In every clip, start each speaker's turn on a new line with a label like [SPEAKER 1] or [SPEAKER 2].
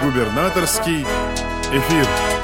[SPEAKER 1] Губернаторский эфир.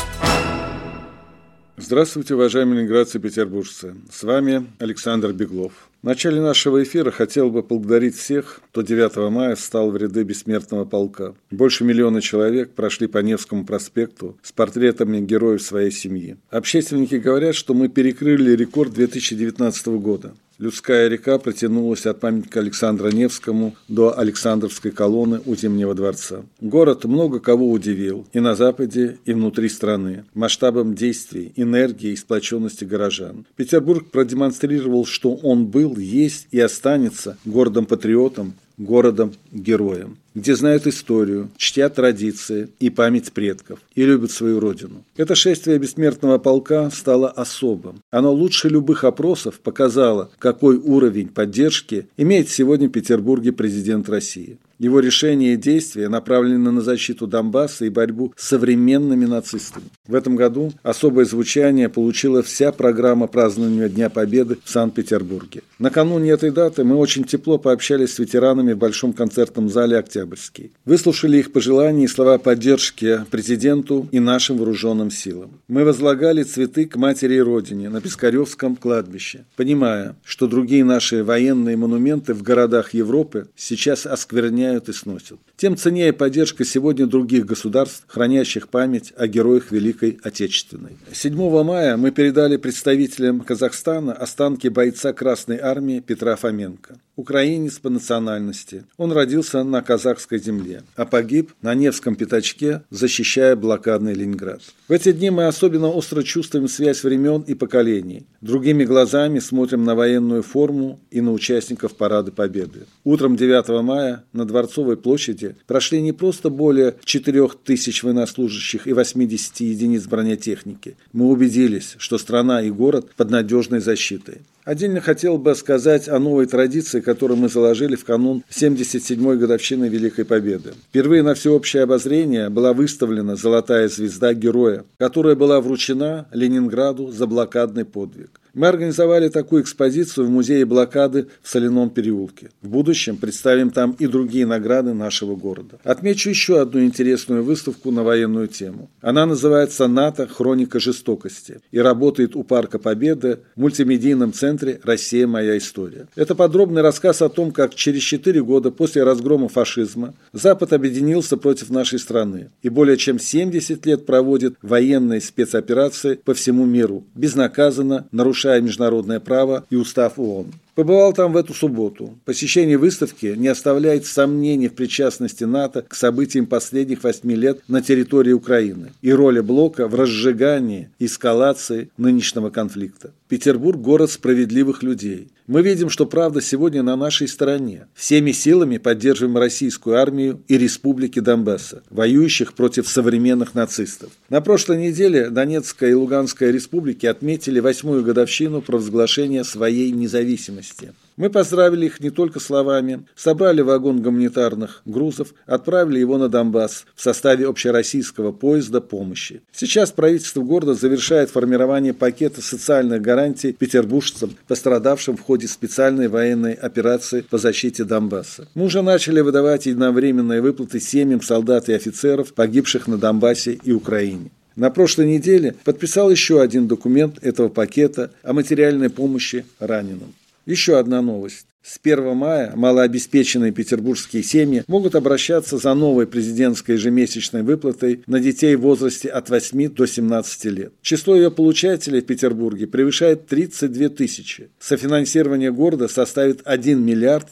[SPEAKER 2] Здравствуйте, уважаемые ленинградцы и петербуржцы. С вами Александр Беглов. В начале нашего эфира хотел бы поблагодарить всех, кто 9 мая встал в ряды бессмертного полка. Больше миллиона человек прошли по Невскому проспекту с портретами героев своей семьи. Общественники говорят, что мы перекрыли рекорд 2019 года. Людская река протянулась от памятника Александру Невскому до Александровской колонны у Зимнего дворца. Город много кого удивил и на Западе, и внутри страны, масштабом действий, энергии и сплоченности горожан. Петербург продемонстрировал, что он был, есть и останется городом-патриотом, городом-героем, где знают историю, чтят традиции и память предков, и любят свою родину. Это шествие бессмертного полка стало особым. Оно лучше любых опросов показало, какой уровень поддержки имеет сегодня в Петербурге президент России. Его решения и действия направлены на защиту Донбасса и борьбу с современными нацистами. В этом году особое звучание получила вся программа празднования Дня Победы в Санкт-Петербурге. Накануне этой даты мы очень тепло пообщались с ветеранами в Большом концертном зале «Октябрьский». Выслушали их пожелания и слова поддержки президенту и нашим вооруженным силам. Мы возлагали цветы к матери и родине на Пискаревском кладбище, понимая, что другие наши военные монументы в городах Европы сейчас оскверняют и сносят. Тем ценнее поддержка сегодня других государств, хранящих память о героях Великой Отечественной. 7 мая мы передали представителям Казахстана останки бойца Красной Армии Петра Фоменко. Украинец по национальности. Он родился на казахской земле, а погиб на Невском пятачке, защищая блокадный Ленинград. В эти дни мы особенно остро чувствуем связь времен и поколений. Другими глазами смотрим на военную форму и на участников Парада Победы. Утром 9 мая на Дворцовой площади прошли не просто более 4000 военнослужащих и 80 единиц бронетехники. Мы убедились, что страна и город под надежной защитой. Отдельно хотел бы сказать о новой традиции, которую мы заложили в канун 77-й годовщины Великой Победы. Впервые на всеобщее обозрение была выставлена золотая звезда героя, которая была вручена Ленинграду за блокадный подвиг. Мы организовали такую экспозицию в музее блокады в Соляном переулке. В будущем представим там и другие награды нашего города. Отмечу еще одну интересную выставку на военную тему. Она называется «НАТО. Хроника жестокости» и работает у Парка Победы в мультимедийном центре «Россия. Моя история». Это подробный рассказ о том, как через 4 года после разгрома фашизма Запад объединился против нашей страны и более чем 70 лет проводит военные спецоперации по всему миру, безнаказанно нарушая международное право и устав ООН. Побывал там в эту субботу. Посещение выставки не оставляет сомнений в причастности НАТО к событиям последних 8 лет на территории Украины и роли блока в разжигании и эскалации нынешнего конфликта. Петербург – город справедливых людей. Мы видим, что правда сегодня на нашей стороне. Всеми силами поддерживаем российскую армию и республики Донбасса, воюющих против современных нацистов. На прошлой неделе Донецкая и Луганская республики отметили 8-ю годовщину провозглашения своей независимости. Мы поздравили их не только словами, собрали вагон гуманитарных грузов, отправили его на Донбасс в составе общероссийского поезда помощи. Сейчас правительство города завершает формирование пакета социальных гарантий петербуржцам, пострадавшим в ходе специальной военной операции по защите Донбасса. Мы уже начали выдавать единовременные выплаты семьям солдат и офицеров, погибших на Донбассе и Украине. На прошлой неделе подписал еще один документ этого пакета о материальной помощи раненым. Еще одна новость. С 1 мая малообеспеченные петербургские семьи могут обращаться за новой президентской ежемесячной выплатой на детей в возрасте от 8 до 17 лет. Число ее получателей в Петербурге превышает 32 тысячи. Софинансирование города составит 1 миллиард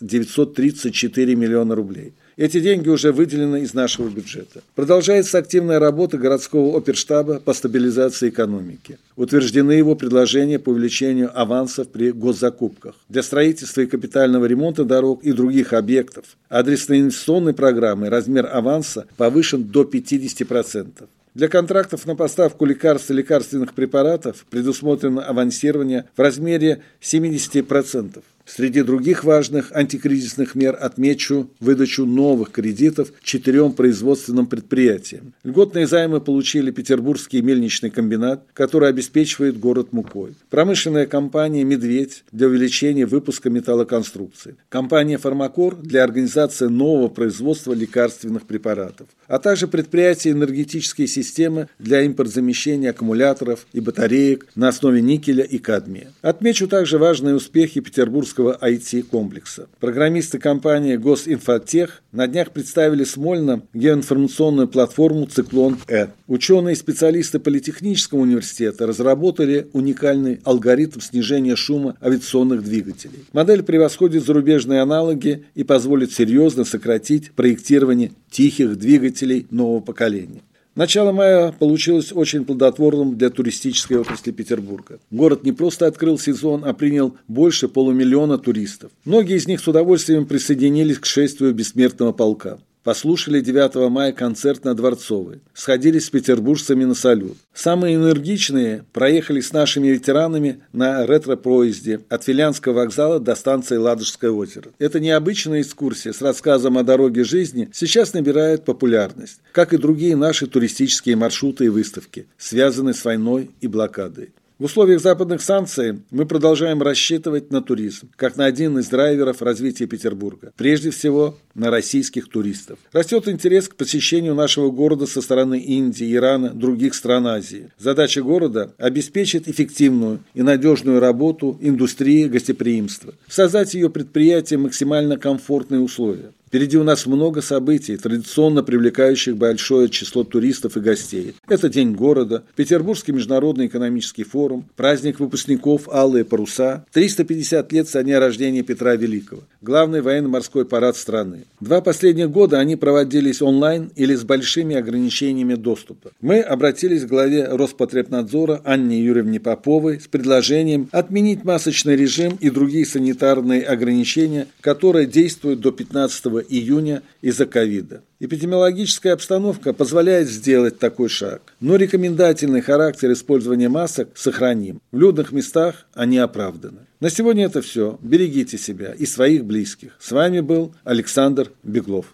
[SPEAKER 2] 934 миллиона рублей. Эти деньги уже выделены из нашего бюджета. Продолжается активная работа городского оперштаба по стабилизации экономики. Утверждены его предложения по увеличению авансов при госзакупках для строительства и капитального ремонта дорог и других объектов. Адресной инвестиционной программы размер аванса повышен до 50%. Для контрактов на поставку лекарств и лекарственных препаратов предусмотрено авансирование в размере 70%. Среди других важных антикризисных мер отмечу выдачу новых кредитов 4 производственным предприятиям. Льготные займы получили Петербургский мельничный комбинат, который обеспечивает город мукой. Промышленная компания «Медведь» для увеличения выпуска металлоконструкций. Компания «Фармакор» для организации нового производства лекарственных препаратов. А также предприятия энергетические системы для импортзамещения аккумуляторов и батареек на основе никеля и кадмия. Отмечу также важные успехи петербургского IT-комплекса. Программисты компании «Госинфотех» на днях представили в Смольном геоинформационную платформу «Циклон-Э». Ученые и специалисты Политехнического университета разработали уникальный алгоритм снижения шума авиационных двигателей. Модель превосходит зарубежные аналоги и позволит серьезно сократить проектирование тихих двигателей нового поколения. Начало мая получилось очень плодотворным для туристической отрасли Петербурга. Город не просто открыл сезон, а принял больше 500 000 туристов. Многие из них с удовольствием присоединились к шествию бессмертного полка. Послушали 9 мая концерт на Дворцовой. Сходились с петербуржцами на салют. Самые энергичные проехали с нашими ветеранами на ретро-поезде от Филянского вокзала до станции Ладожское озеро. Эта необычная экскурсия с рассказом о дороге жизни сейчас набирает популярность, как и другие наши туристические маршруты и выставки, связанные с войной и блокадой. В условиях западных санкций мы продолжаем рассчитывать на туризм, как на один из драйверов развития Петербурга. Прежде всего, на российских туристов. Растет интерес к посещению нашего города со стороны Индии, Ирана, других стран Азии. Задача города – обеспечить эффективную и надежную работу индустрии гостеприимства, создать ее предприятиям максимально комфортные условия. Впереди у нас много событий, традиционно привлекающих большое число туристов и гостей. Это День города, Петербургский международный экономический форум, праздник выпускников «Алые паруса», 350 лет со дня рождения Петра Великого, главный военно-морской парад страны. 2 последних года они проводились онлайн или с большими ограничениями доступа. Мы обратились к главе Роспотребнадзора Анне Юрьевне Поповой с предложением отменить масочный режим и другие санитарные ограничения, которые действуют до 15 июня из-за ковида. Эпидемиологическая обстановка позволяет сделать такой шаг, но рекомендательный характер использования масок сохраним. В людных местах они оправданы. На сегодня это все. Берегите себя и своих близких. С вами был Александр Беглов.